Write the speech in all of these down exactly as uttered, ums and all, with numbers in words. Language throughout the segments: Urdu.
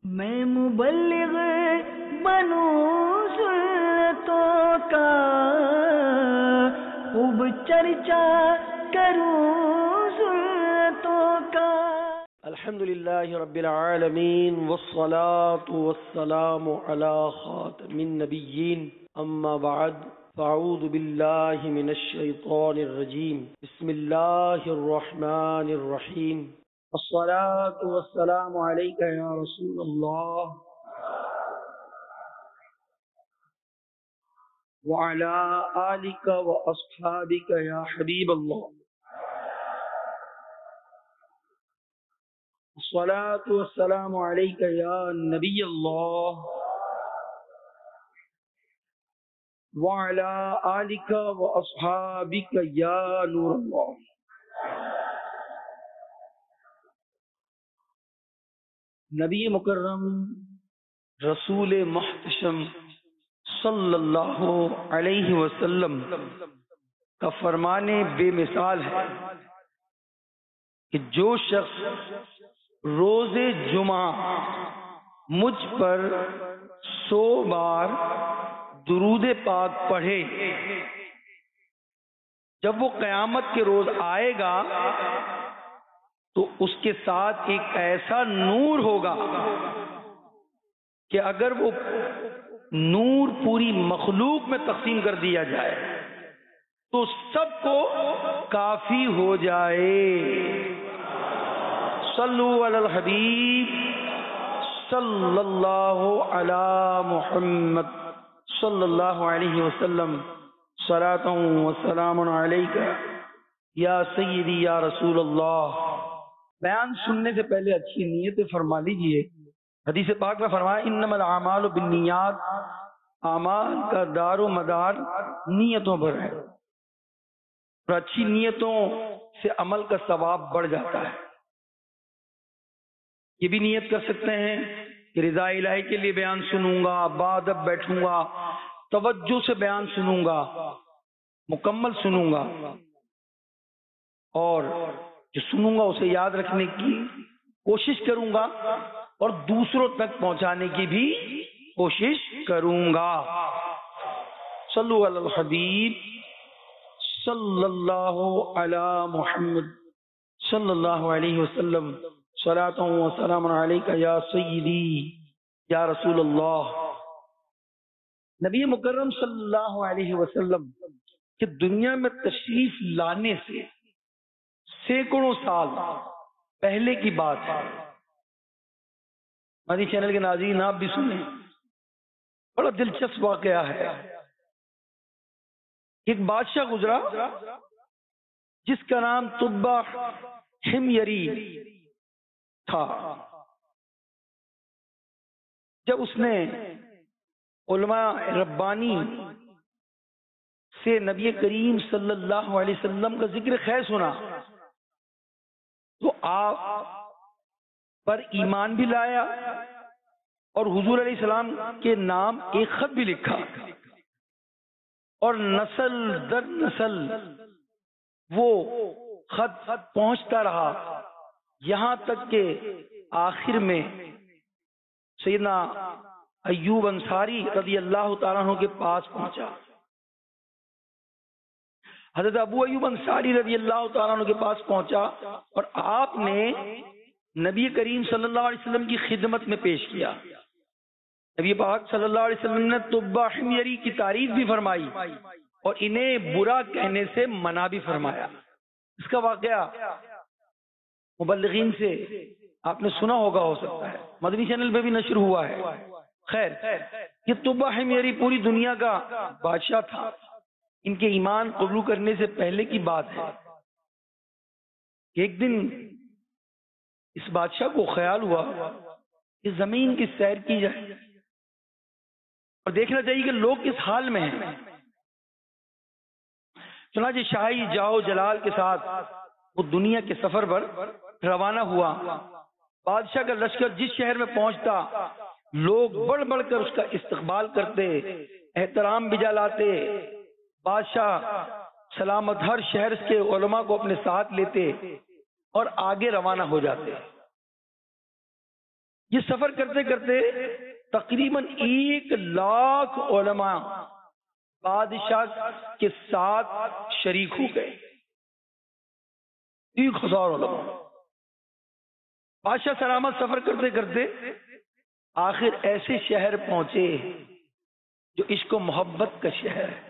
میں مبلغ بنوں سنتوں کا، خوب چرچا کروں سنتوں کا۔ الحمدللہ رب العالمین والصلاة والسلام علی خاتم النبیین، اما بعد فاعوذ باللہ من الشیطان الرجیم، بسم اللہ الرحمن الرحیم۔ الصلاة والسلام علیک یا رسول اللہ وعلی آلک واصحابک یا حبیب اللہ۔ الصلاة والسلام علیک یا نبی اللہ وعلی آلک واصحابک یا نور اللہ۔ نبی مکرم رسول محتشم صلی اللہ علیہ وسلم کا فرمان بے مثال ہے کہ جو شخص روز جمعہ مجھ پر سو بار درود پاک پڑھے، جب وہ قیامت کے روز آئے گا تو اس کے ساتھ ایک ایسا نور ہوگا کہ اگر وہ نور پوری مخلوق میں تقسیم کر دیا جائے تو سب کو کافی ہو جائے۔ صلو علی الحبیب صلی اللہ علی محمد صلی اللہ علیہ وسلم۔ صلاۃ و سلام علیک یا سیدی یا رسول اللہ۔ بیان سننے سے پہلے اچھی نیت فرما لیجئے۔ حدیث پاک میں فرمایا انما الاعمال بالنیات، اعمال کا دار و مدار نیتوں پر ہے، اور اچھی نیتوں سے عمل کا ثواب بڑھ جاتا ہے۔ یہ بھی نیت کر سکتے ہیں کہ رضا الہی کے لیے بیان سنوں گا، بادب بیٹھوں گا، توجہ سے بیان سنوں گا، مکمل سنوں گا، اور جو سنوں گا اسے یاد رکھنے کی کوشش کروں گا اور دوسروں تک پہنچانے کی بھی کوشش کروں گا۔ صلو علی الحبیب صلی اللہ علی محمد صلی اللہ علیہ وسلم۔ صلاۃ و سلام علیک یا سیدی یا رسول اللہ۔ نبی مکرم صلی اللہ علیہ وسلم کہ دنیا میں تشریف لانے سے سینکڑوں سال پہلے کی بات ہے۔ مدنی چینل کے ناظرین آپ بھی سنیں، بڑا دلچسپ واقعہ ہے۔ ایک بادشاہ گزرا جس کا نام تبع حمیری تھا۔ جب اس نے علماء ربانی سے نبی کریم صلی اللہ علیہ وسلم کا ذکر خیر سنا تو آپ پر ایمان بھی لایا اور حضور علیہ السلام کے نام ایک خط بھی لکھا، اور نسل در نسل وہ خط پہنچتا رہا، یہاں تک کہ آخر میں سیدنا ایوب انصاری رضی اللہ تعالیٰ عنہ کے پاس پہنچا۔ حضرت ابو ایوب انصاری رضی اللہ تعالیٰ عنہ کے پاس پہنچا اور آپ نے نبی کریم صلی اللہ علیہ وسلم کی خدمت میں پیش کیا۔ نبی پاک صلی اللہ علیہ وسلم نے تبع حمیری کی تعریف بھی فرمائی اور انہیں برا کہنے سے منع بھی فرمایا۔ اس کا واقعہ مبلغین سے آپ نے سنا ہوگا، ہو سکتا ہے مدنی چینل پہ بھی نشر ہوا ہے۔ خیر، یہ تبع حمیری پوری دنیا کا بادشاہ تھا۔ ان کے ایمان قبول کرنے سے پہلے کی بات ہے کہ ایک دن اس بادشاہ کو خیال ہوا کہ زمین کی سیر کی جائے اور دیکھنا چاہیے کہ لوگ کس حال میں ہیں۔ چنانچہ شاہی جاؤ جلال کے ساتھ وہ دنیا کے سفر پر روانہ ہوا۔ بادشاہ کا لشکر جس شہر میں پہنچتا لوگ بڑھ بڑھ کر اس کا استقبال کرتے، احترام بھی جلاتے۔ بادشاہ سلامت ہر شہر کے علماء کو اپنے ساتھ لیتے اور آگے روانہ ہو جاتے۔ یہ سفر کرتے کرتے تقریباً ایک لاکھ علماء بادشاہ کے ساتھ شریک ہو گئے. ایک ہزار علماء. بادشاہ سلامت سفر کرتے کرتے آخر ایسے شہر پہنچے جو عشق و محبت کا شہر ہے.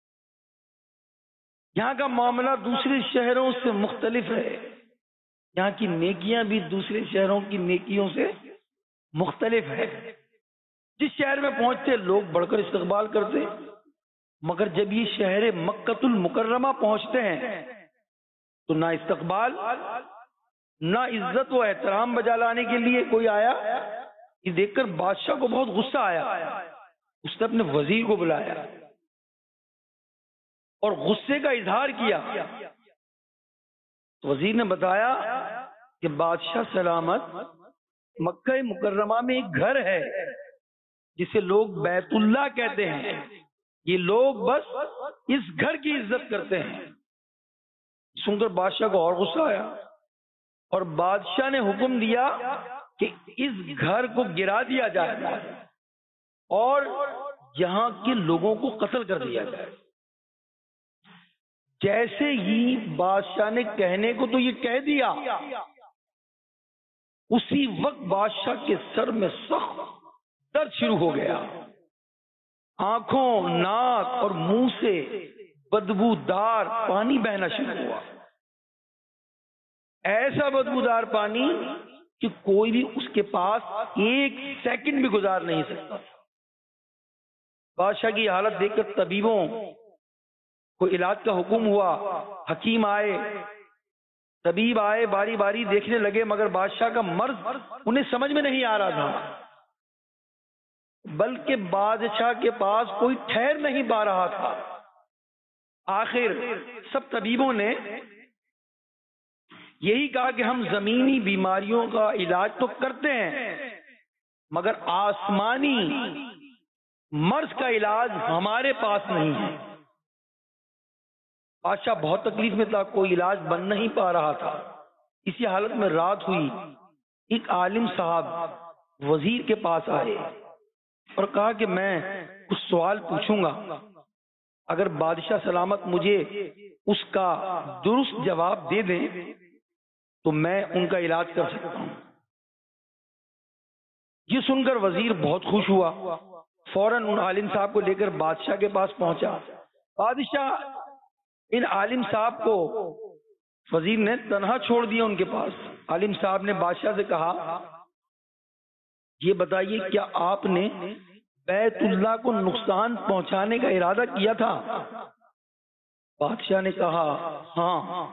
یہاں کا معاملہ دوسرے شہروں سے مختلف ہے. یہاں کی نیکیاں بھی دوسرے شہروں کی نیکیوں سے مختلف ہے. جس شہر میں پہنچتے لوگ بڑھ کر استقبال کرتے، مگر جب یہ شہر مکۃ المکرمہ پہنچتے ہیں تو نہ استقبال نہ عزت و احترام بجا لانے کے لیے کوئی آیا. یہ دیکھ کر بادشاہ کو بہت غصہ آیا. اس نے اپنے وزیر کو بلایا اور غصے کا اظہار کیا. تو وزیر نے بتایا کہ بادشاہ سلامت مکہ مکرمہ میں ایک گھر ہے جسے لوگ بیت اللہ کہتے ہیں. یہ لوگ بس اس گھر کی عزت کرتے ہیں. سن کر بادشاہ کو اور غصہ آیا اور بادشاہ نے حکم دیا کہ اس گھر کو گرا دیا جائے اور یہاں کے لوگوں کو قتل کر دیا جائے. جیسے ہی بادشاہ نے کہنے کو تو یہ کہہ دیا، اسی وقت بادشاہ کے سر میں سخت درد شروع ہو گیا. آنکھوں، ناک اور منہ سے بدبودار پانی بہنا شروع ہوا. ایسا بدبودار پانی کہ کوئی بھی اس کے پاس ایک سیکنڈ بھی گزار نہیں سکتا. بادشاہ کی حالت دیکھ کر طبیبوں کو علاج کا حکم ہوا. حکیم آئے، طبیب آئے، باری باری دیکھنے لگے، مگر بادشاہ کا مرض انہیں سمجھ میں نہیں آ رہا تھا، بلکہ بادشاہ کے پاس کوئی ٹھہر نہیں پا رہا تھا. آخر سب طبیبوں نے یہی کہا کہ ہم زمینی بیماریوں کا علاج تو کرتے ہیں، مگر آسمانی مرض کا علاج ہمارے پاس نہیں ہے. بادشاہ بہت تکلیف میں تھا، کوئی علاج بن نہیں پا رہا تھا. اسی حالت میں رات ہوئی. ایک عالم صاحب وزیر کے پاس آئے اور کہا کہ میں کچھ سوال پوچھوں گا، اگر بادشاہ سلامت مجھے اس کا درست جواب دے دیں تو میں ان کا علاج کر سکتا ہوں. یہ سن کر وزیر بہت خوش ہوا. فوراً ان عالم صاحب کو لے کر بادشاہ کے پاس پہنچا. بادشاہ ان عالم صاحب کو وزیر نے تنہا چھوڑ دیا ان کے پاس. عالم صاحب نے بادشاہ سے کہا یہ بتائیے کیا آپ نے بیت اللہ کو نقصان پہنچانے کا ارادہ کیا تھا؟ بادشاہ نے کہا ہاں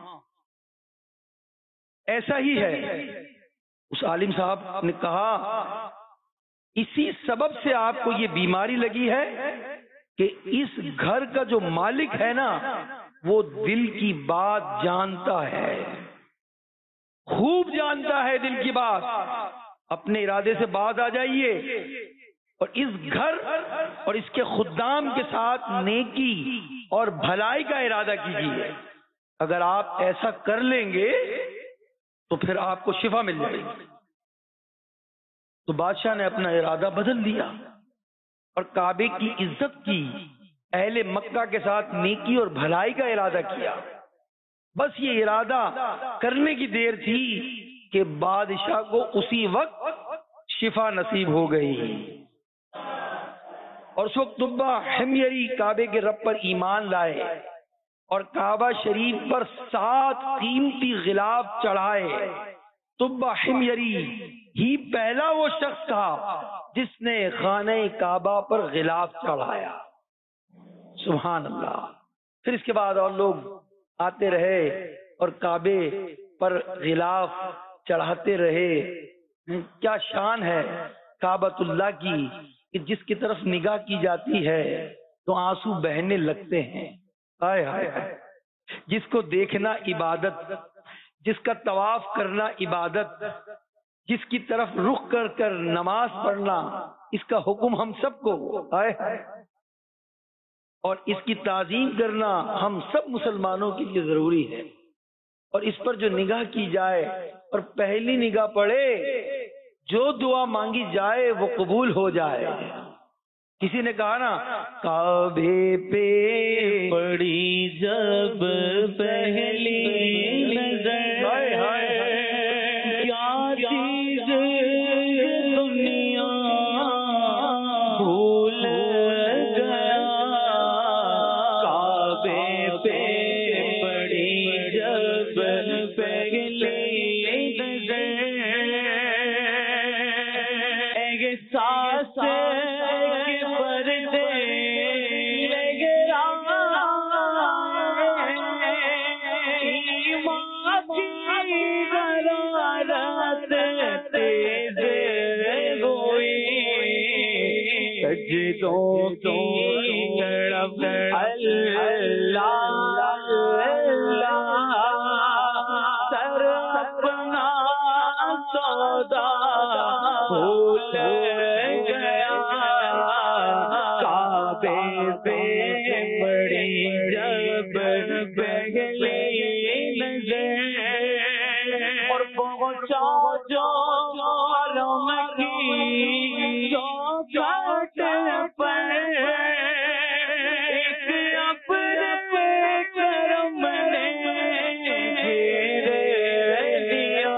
ایسا ہی ہے. اس عالم صاحب نے کہا اسی سبب سے آپ کو یہ بیماری لگی ہے کہ اس گھر کا جو مالک ہے نا وہ دل کی بات جانتا ہے، خوب جانتا ہے دل کی بات. اپنے ارادے سے باز آ جائیے اور اس گھر اور اس کے خدام کے ساتھ نیکی اور بھلائی کا ارادہ کیجیے. اگر آپ ایسا کر لیں گے تو پھر آپ کو شفا مل جائے گی. تو بادشاہ نے اپنا ارادہ بدل دیا اور کعبے کی عزت کی، اہل مکہ کے ساتھ نیکی اور بھلائی کا ارادہ کیا. بس یہ ارادہ کرنے کی دیر تھی کہ بادشاہ کو اسی وقت شفا نصیب ہو گئی. اور اس وقت طبہ حمیری کعبے کے رب پر ایمان لائے اور کعبہ شریف پر سات قیمتی غلاف چڑھائے. طبہ حمیری ہی پہلا وہ شخص تھا جس نے خانہ کعبہ پر غلاف چڑھایا. سبحان اللہ. پھر اس کے بعد اور لوگ آتے رہے اور کعبے پر غلاف چڑھاتے رہے. کیا شان ہے کعبۃ اللہ کی کہ جس کی طرف نگاہ کی جاتی ہے تو آنسو بہنے لگتے ہیں. ہائے ہائے ہائے. جس کو دیکھنا عبادت، جس کا طواف کرنا عبادت، جس کی طرف رخ کر کر نماز پڑھنا، اس کا حکم ہم سب کو ہائے ہائے. اور اس کی تعظیم کرنا ہم سب مسلمانوں کے لیے ضروری ہے. اور اس پر جو نگاہ کی جائے اور پہلی نگاہ پڑے جو دعا مانگی جائے وہ قبول ہو جائے. کسی نے کہا نا کعبے پہ پڑی جب پہلی نظر کیا چیز دنیا بھول گیا. کعبے پہ پڑی جب پہلی نظر احساس سجدوں کی تڑپ اللہ سر اپنا سودا بھول گیا. کعبے پہ پڑی جب پہلی نظر اور پہنچا جو حرم کی چوکھٹ پر ایک اپنے کرم نے گھیر دیا.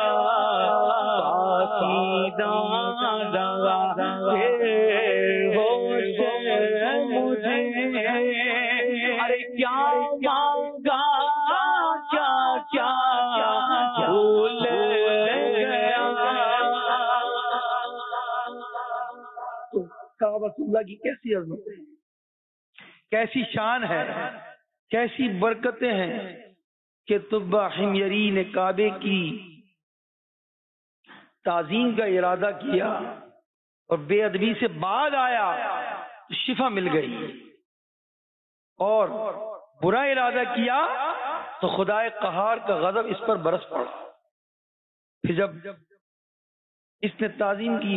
پاکیزہ ہوش مجھے ارے کیا مانگا کیا کیا بھول گیا. کعبۃ اللہ کی کیسی عظمت ہے، کیسی شان ہے، کیسی برکتیں ہیں کہ تبع حمیری نے کعبے کی تعظیم کا ارادہ کیا اور بے ادبی سے بعد آیا تو شفا مل گئی، اور برا ارادہ کیا تو خدائے قہار کا غضب اس پر برس پڑا. پھر جب اس نے تعظیم کی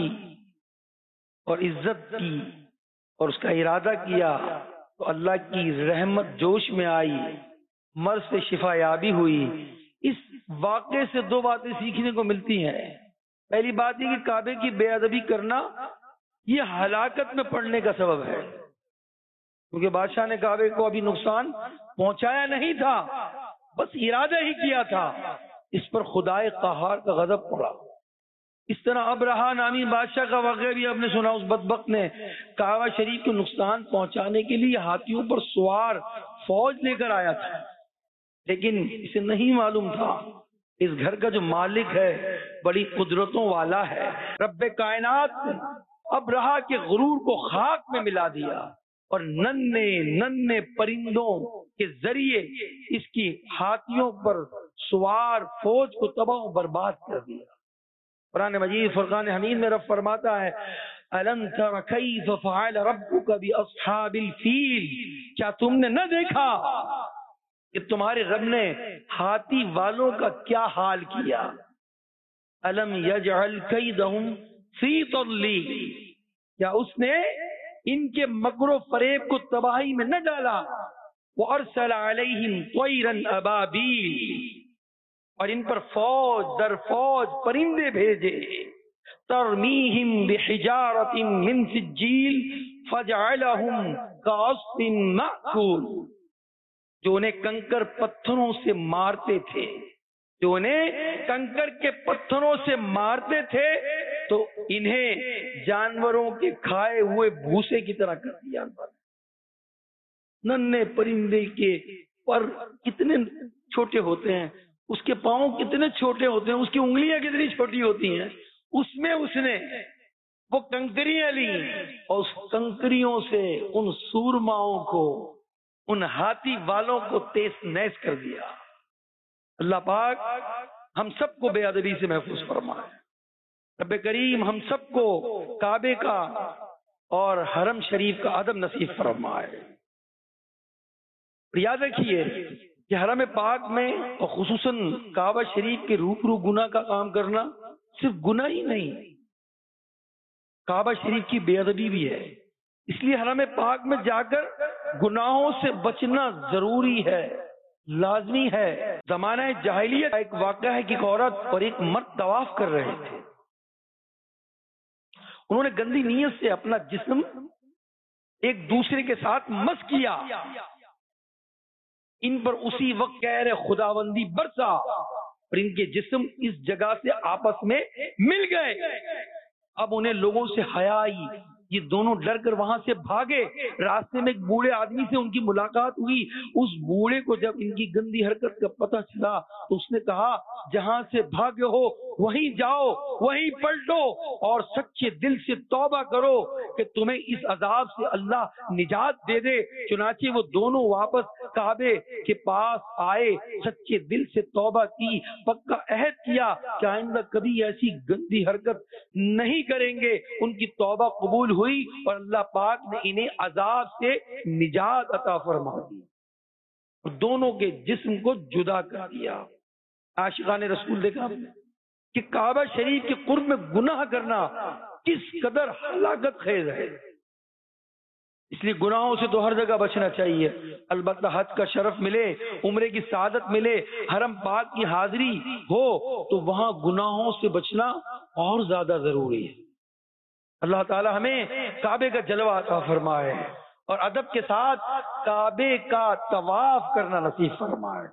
اور عزت کی اور اس کا ارادہ کیا تو اللہ کی رحمت جوش میں آئی، مرض سے شفا یابی ہوئی. اس واقعے سے دو باتیں سیکھنے کو ملتی ہیں. پہلی بات یہ کہ کعبے کی بے ادبی کرنا یہ ہلاکت میں پڑنے کا سبب ہے، کیونکہ بادشاہ نے کعبے کو ابھی نقصان پہنچایا نہیں تھا، بس ارادہ ہی کیا تھا. اس پر خدائے قہار کا غضب پڑا. اس طرح ابرہا نامی بادشاہ کا واقعہ بھی آپ نے سنا. اس بدبخت نے کعبہ شریف کو نقصان پہنچانے کے لیے ہاتھیوں پر سوار فوج لے کر آیا تھا، لیکن اسے نہیں معلوم تھا اس گھر کا جو مالک ہے بڑی قدرتوں والا ہے. رب کائنات نے ابرہا کے غرور کو خاک میں ملا دیا اور ننھے ننھے پرندوں کے ذریعے اس کی ہاتھیوں پر سوار فوج کو تباہ و برباد کر دیا. قرآن مجید فرقان حمید میں رب فرماتا ہے أَلَمْ تَرَ كَيْفَ فَعَلَ رَبُّكَ بِأَصْحَابِ الْفِيلِ، کیا تم نے نہ دیکھا کہ تمہارے رب نے ہاتھی والوں کا کیا حال کیا. أَلَمْ يَجْعَلْ كَيْدَهُمْ فِي تَضْلِيلٍ، کیا اس نے ان کے مکر و فریب کو تباہی میں نہ ڈالا. وَأَرْسَلَ عَلَيْهِمْ طَيْرًا أَبَابِيلَ، اور ان پر فوج در فوج پرندے بھیجے. ترمیہم بحجارۃ من سجیل فجعلہم کعصف مأکول، جو انہیں کنکر پتھروں سے مارتے تھے جو انہیں کنکر کے پتھروں سے مارتے تھے تو انہیں جانوروں کے کھائے ہوئے بھوسے کی طرح کر دیا. ننھے پرندے کے پر کتنے چھوٹے ہوتے ہیں، اس کے پاؤں کتنے چھوٹے ہوتے ہیں، اس کی انگلیاں کتنی چھوٹی ہوتی ہیں، اس میں اس نے وہ کنکریاں لی اور اس کنکریوں سے ان سورماؤں کو، ان ہاتھی والوں کو تیز نیز کر دیا. اللہ پاک ہم سب کو بے ادبی سے محفوظ فرمائے. رب کریم ہم سب کو کعبے کا اور حرم شریف کا ادب نصیب فرمائے. یاد رکھیے کہ حرم پاک میں اور خصوصاً کعبہ شریف کے روبرو گناہ کا کام کرنا صرف گناہ ہی نہیں، کعبہ شریف کی بے ادبی بھی ہے. اس لیے حرم پاک میں جا کر گناہوں سے بچنا ضروری ہے، لازمی ہے. زمانہ جاہلیت کا ایک واقعہ ہے کہ ایک عورت اور ایک مرد طواف کر رہے تھے. انہوں نے گندی نیت سے اپنا جسم ایک دوسرے کے ساتھ مس کیا. ان پر اسی وقت کہر خداوندی برسا اور ان کے جسم اس جگہ سے آپس میں مل گئے. اب انہیں لوگوں سے حیا آئی. یہ دونوں ڈر کر وہاں سے بھاگے. راستے میں ایک بوڑھے آدمی سے ان کی ملاقات ہوئی. اس بوڑھے کو جب ان کی گندی حرکت کا پتہ چلا تو اس نے کہا جہاں سے بھاگے ہو وہیں جاؤ, وہیں پلٹو اور سچے دل سے توبہ کرو کہ تمہیں اس عذاب سے اللہ نجات دے دے. چنانچہ وہ دونوں واپس کعبے کے پاس آئے, سچے دل سے توبہ کی, پکا عہد کیا کہ آئندہ کبھی ایسی گندی حرکت نہیں کریں گے. ان کی توبہ قبول ہوئی اور اللہ پاک نے انہیں عذاب سے نجات عطا فرما دی. دونوں کے جسم کو جدا کر دیا. عاشقان رسول دیکھا کہ کعبہ شریف کے قرب میں گناہ کرنا کس قدر ہلاکت خیز ہے. اس لیے گناہوں سے تو ہر جگہ بچنا چاہیے. البتہ حج کا شرف ملے, عمرے کی سعادت ملے, حرم پاک کی حاضری ہو تو وہاں گناہوں سے بچنا اور زیادہ ضروری ہے. اللہ تعالی ہمیں کعبے کا جلوہ عطا فرمائے اور ادب کے ساتھ کعبے کا طواف کرنا نصیب فرمائے.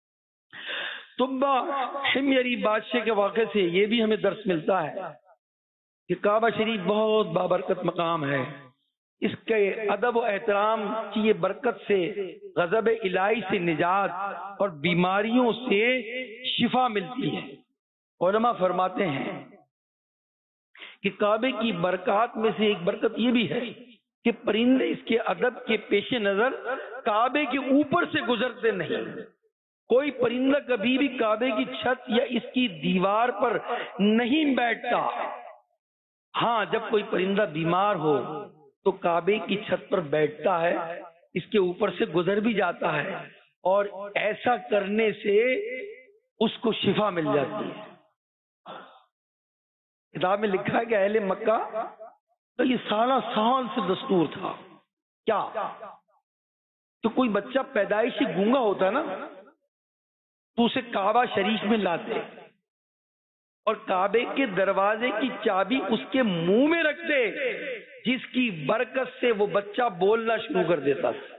تبا حمیری بادشاہ کے واقعے سے یہ بھی ہمیں درس ملتا ہے کہ کعبہ شریف بہت بابرکت مقام ہے. اس کے ادب و احترام کی یہ برکت سے غضب الہی سے نجات اور بیماریوں سے شفا ملتی ہے. علماء فرماتے ہیں کہ کعبے کی برکات میں سے ایک برکت یہ بھی ہے کہ پرندے اس کے ادب کے پیش نظر کعبے کے اوپر سے گزرتے نہیں. کوئی پرندہ کبھی بھی کعبے کی چھت یا اس کی دیوار پر نہیں بیٹھتا. ہاں جب کوئی پرندہ بیمار ہو تو کعبے کی چھت پر بیٹھتا ہے, اس کے اوپر سے گزر بھی جاتا ہے اور ایسا کرنے سے اس کو شفا مل جاتی ہے. کتاب میں لکھا ہے کہ اہل مکہ تو یہ سالہ سال سے دستور تھا. کیا تو کوئی بچہ پیدائشی گونگا ہوتا ہے نا تو اسے کعبہ شریف میں لاتے اور کعبے کے دروازے کی چابی اس کے منہ میں رکھتے, جس کی برکت سے وہ بچہ بولنا شروع کر دیتا تھا.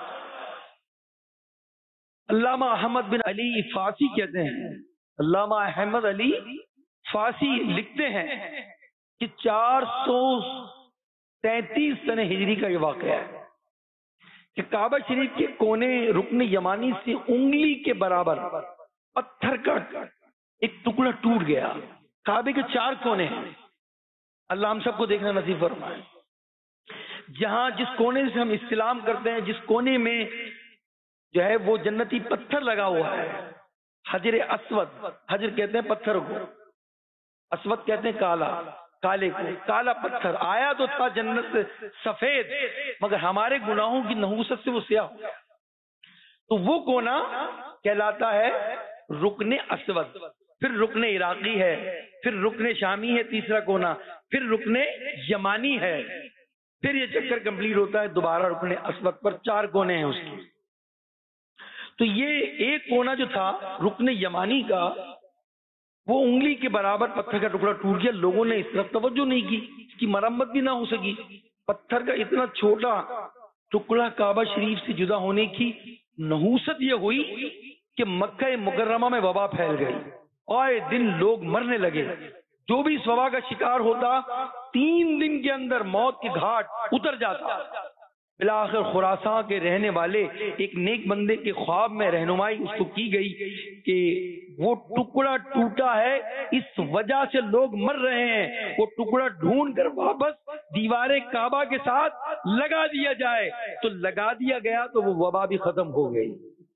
علامہ احمد بن علی فاسی کہتے ہیں, علامہ احمد علی فاسی لکھتے ہیں کہ چار سو تینتیس سن ہجری کا یہ واقعہ ہے کہ کعبہ شریف کے کونے رکن یمانی سے انگلی کے برابر پتھر کا ایک ٹکڑا ٹوٹ گیا. کعبے کے چار کونے ہیں, اللہ ہم سب کو دیکھنا نصیب فرمائے. جہاں جس کونے سے ہم استلام کرتے ہیں, جس کونے میں جو ہے وہ جنتی پتھر لگا ہوا ہے, حجر اسود, حجر کہتے ہیں پتھر کو, اسود کہتے ہیں کالا, کالے کو, کالا پتھر آیا تو تھا جنت سے سفید, مگر ہمارے گناہوں کی نحوست سے وہ سیاہ ہو گیا. تو وہ کونا کہلاتا ہے رکن اسود, پھر رکن عراقی ہے, پھر رکن شامی ہے تیسرا کونا, پھر رکن یمانی ہے, پھر یہ چکر کمپلیٹ ہوتا ہے دوبارہ رکن اسود پر. چار کونے ہیں اس کی. تو یہ ایک کونا جو تھا رکن یمانی کا وہ انگلی کے برابر پتھر کا ٹکڑا ٹوٹ گیا. لوگوں نے اس طرف توجہ نہیں کی, اس کی مرمت بھی نہ ہو سکی. پتھر کا اتنا چھوٹا ٹکڑا کعبہ شریف سے جدا ہونے کی نحوست یہ ہوئی کہ مکہ مکرمہ میں وبا پھیل گئی. آئے دن لوگ مرنے لگے. جو بھی اس وبا کا شکار ہوتا تین دن کے اندر موت کے گھاٹ اتر جاتا. بلاخر خراساں کے رہنے والے ایک نیک بندے کے خواب میں رہنمائی اس کو کی گئی کہ وہ ٹکڑا ٹوٹا ہے, اس وجہ سے لوگ مر رہے ہیں, وہ ٹکڑا ڈھونڈ کر واپس دیوار کعبہ کے ساتھ لگا دیا جائے. تو لگا دیا گیا تو وہ وبا بھی ختم ہو گئی.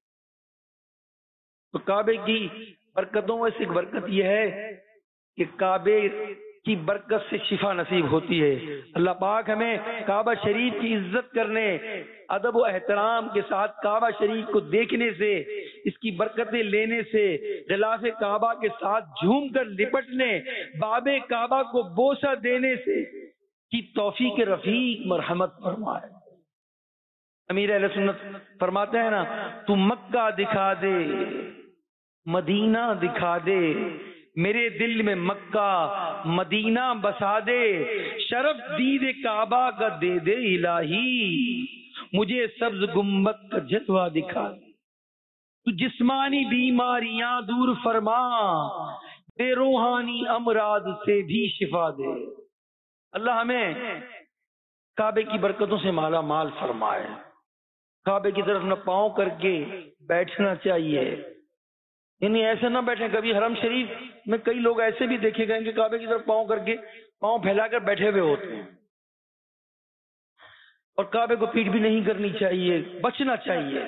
تو کعبے کی برکتوں میں سے ایک برکت یہ ہے کہ کعبے کی برکت سے شفا نصیب ہوتی ہے. اللہ پاک ہمیں کعبہ شریف کی عزت کرنے, ادب و احترام کے ساتھ کعبہ شریف کو دیکھنے سے, اس کی برکتیں لینے سے, غلاف کعبہ کے ساتھ جھوم کر لپٹنے, باب کعبہ کو بوسہ دینے سے کی توفیق رفیق مرحمت فرمائے. امیر اہل سنت فرماتے ہیں نا, تو مکہ دکھا دے, مدینہ دکھا دے, میرے دل میں مکہ مدینہ بسا دے، شرف دید کعبہ کا دے دے الہی، مجھے سبز گنبد کا جلوہ دکھا دے، تو جسمانی بیماریاں دور فرما، دے روحانی امراض سے بھی شفا دے۔ اللہ ہمیں کعبے کی برکتوں سے مالا مال فرمائے۔ کعبے کی طرف نہ پاؤں کر کے بیٹھنا چاہیے، یعنی ایسے نہ بیٹھیں۔ کبھی حرم شریف میں کئی لوگ ایسے بھی دیکھے گئے کہ کعبے کی طرف پاؤں کر کے پاؤں پھیلا کر بیٹھے ہوئے ہوتے ہیں، اور کعبے کو پیٹ بھی نہیں کرنی چاہیے، بچنا چاہیے،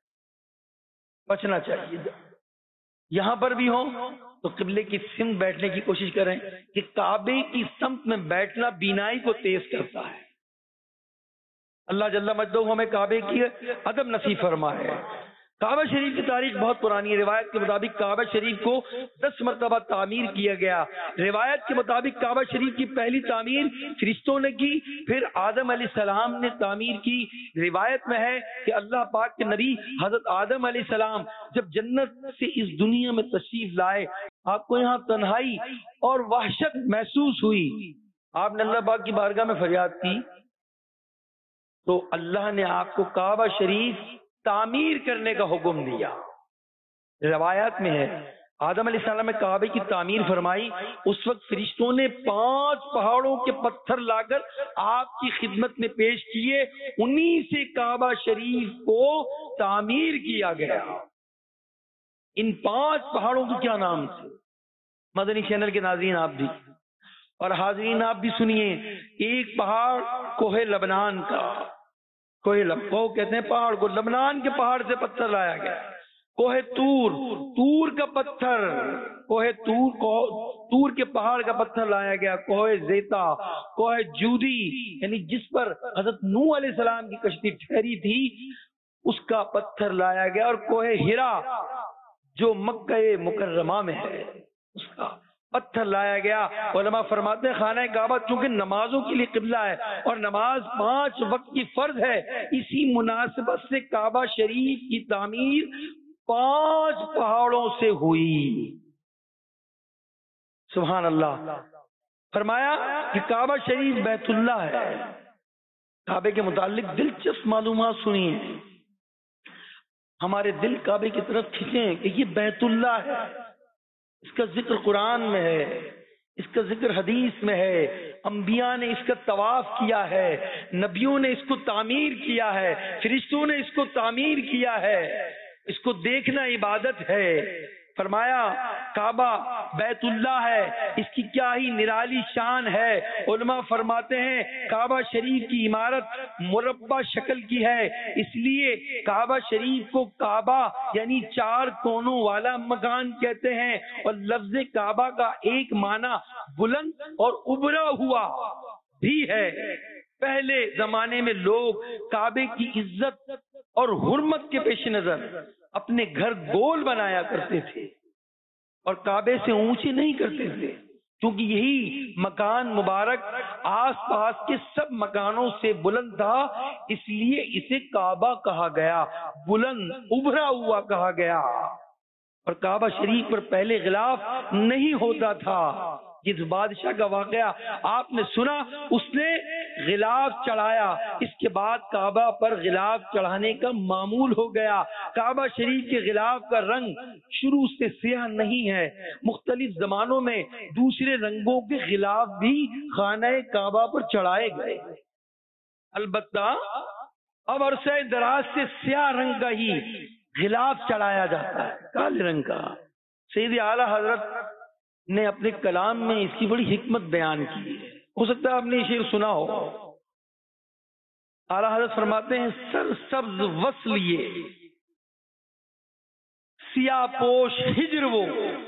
بچنا چاہیے۔ یہاں پر بھی ہو تو قبلے کی سمت بیٹھنے کی کوشش کریں کہ کعبے کی سمت میں بیٹھنا بینائی کو تیز کرتا ہے۔ اللہ جل مجدہ ہمیں کعبے کی ادب نصیب فرمائے۔ کعبہ شریف کی تاریخ بہت پرانی ہے۔ روایت کے مطابق کعبہ شریف کو دس مرتبہ تعمیر کیا گیا۔ روایت کے مطابق کعبہ شریف کی پہلی تعمیر فرشتوں نے کی، پھر آدم علیہ السلام نے تعمیر کی۔ روایت میں ہے کہ اللہ پاک کے نبی حضرت آدم علیہ السلام جب جنت سے اس دنیا میں تشریف لائے، آپ کو یہاں تنہائی اور وحشت محسوس ہوئی۔ آپ نے اللہ پاک کی بارگاہ میں فریاد کی تو اللہ نے آپ کو کعبہ شریف تعمیر کرنے کا حکم دیا۔ روایات میں ہے آدم علیہ السلام نے کعبے کی تعمیر فرمائی، اس وقت فرشتوں نے پانچ پہاڑوں کے پتھر لا کر آپ کی خدمت میں پیش کیے، انہی سے کعبہ شریف کو تعمیر کیا گیا۔ ان پانچ پہاڑوں کے کیا نام تھے؟ مدنی چینل کے ناظرین آپ بھی اور حاضرین آپ بھی سنیے۔ ایک پہاڑ کوہ لبنان کا، کوہ لب کو کہتے ہیں پہاڑ کو، لبنان کے پہاڑ سے پتھر لایا گیا۔ کوہ تور، تور کا پتھر، کوہ تور تور کے پہاڑ کا پتھر لایا گیا۔ کوہ زیتا، کوہ جودی یعنی جس پر حضرت نوح علیہ السلام کی کشتی ٹھہری تھی اس کا پتھر لایا گیا، اور کوہ ہرا جو مکہ مکرمہ میں ہے اس کا پتھر لایا گیا۔ علماء فرماتے ہیں خانہ کعبہ چونکہ نمازوں کے لیے قبلہ ہے اور نماز پانچ وقت کی فرض ہے، اسی مناسبت سے کعبہ شریف کی تعمیر پانچ پہاڑوں سے ہوئی۔ سبحان اللہ۔ فرمایا کہ کعبہ شریف بیت اللہ ہے۔ کعبے کے متعلق دلچسپ معلومات سنیے، ہمارے دل کعبے کی طرف کھینچیں کہ یہ بیت اللہ ہے، اس کا ذکر قرآن میں ہے، اس کا ذکر حدیث میں ہے، انبیاء نے اس کا طواف کیا ہے، نبیوں نے اس کو تعمیر کیا ہے، فرشتوں نے اس کو تعمیر کیا ہے، اس کو دیکھنا عبادت ہے۔ فرمایا کعبہ بیت اللہ ہے، اس کی کیا ہی نرالی شان ہے۔ علماء فرماتے ہیں کعبہ شریف کی عمارت مربع شکل کی ہے، اس لیے کعبہ شریف کو کعبہ یعنی چار کونوں والا مکان کہتے ہیں، اور لفظ کعبہ کا ایک معنی بلند اور ابھرا ہوا بھی ہے۔ پہلے زمانے میں لوگ کعبے کی عزت اور حرمت کے پیش نظر اپنے گھر گول بنایا کرتے تھے اور کعبے سے اونچے نہیں کرتے تھے، کیونکہ یہی مکان مبارک آس پاس کے سب مکانوں سے بلند تھا، اس لیے اسے کعبہ کہا گیا، بلند ابھرا ہوا کہا گیا۔ اور کعبہ شریف پر پہلے غلاف نہیں ہوتا تھا۔ جس بادشاہ کا واقعہ آپ نے سنا اس نے غلاف چڑھایا، اس کے بعد کعبہ پر غلاف چڑھانے کا معمول ہو گیا۔ کعبہ شریف کے غلاف کا رنگ شروع سے سیاہ نہیں ہے، مختلف زمانوں میں دوسرے رنگوں کے غلاف بھی خانہ کعبہ پر چڑھائے گئے، البتہ اب عرصہ دراز سے سیاہ رنگ کا ہی غلاف چڑھایا جاتا ہے، کالے رنگ کا۔ سید اعلیٰ حضرت نے اپنے کلام میں اس کی بڑی حکمت بیان کی ہے، ہو سکتا ہے آپ نے یہ شعر سنا ہو۔ اعلیٰ حضرت فرماتے ہیں سر سبز وصل یہ سیاہ پوش ہجر وہ،